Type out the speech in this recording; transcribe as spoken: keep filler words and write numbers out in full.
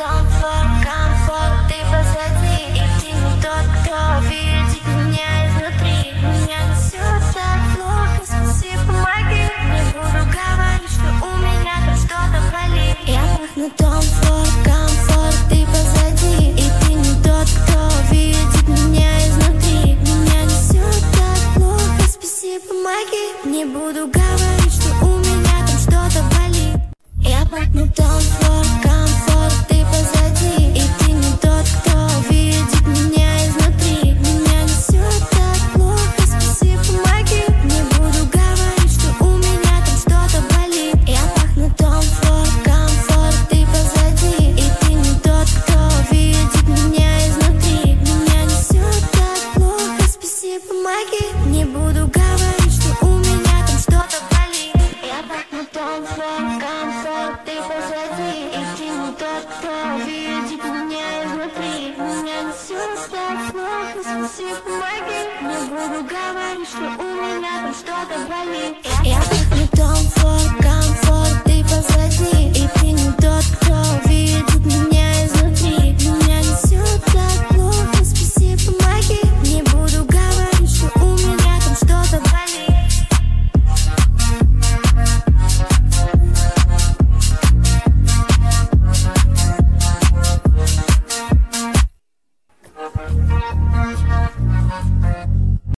комфорт, комфорт, ты позади. И ты не тот, кто видит меня изнутри. Меня несет так плохо, спаси, помоги. Не буду говорить, что у меня там что-то болит. Я пахну комфорт, комфорт, ты позади. И ты не тот, кто видит меня изнутри. Меня несет так плохо, спаси, помоги. Не буду говорить, что у меня там что-то болит. Я пахну комфорт, комфорт, ты позади. И ты не тот, кто видит меня изнутри. Меня несет так плохо, спаси, помоги. Не буду говорить, что у меня там что-то болит. Я пахну комфорт, комфорт, ты позади. И ты не тот, кто видит меня изнутри. Меня несет так плохо, спаси, помоги. Не буду говорить, что у меня там что-то болит. Я пахну комфорт, комфорт, ты позади. И ты не тот, кто видит меня изнутри. Меня несет так плохо, спаси, помоги. Не буду говорить, что у меня там что-то болит.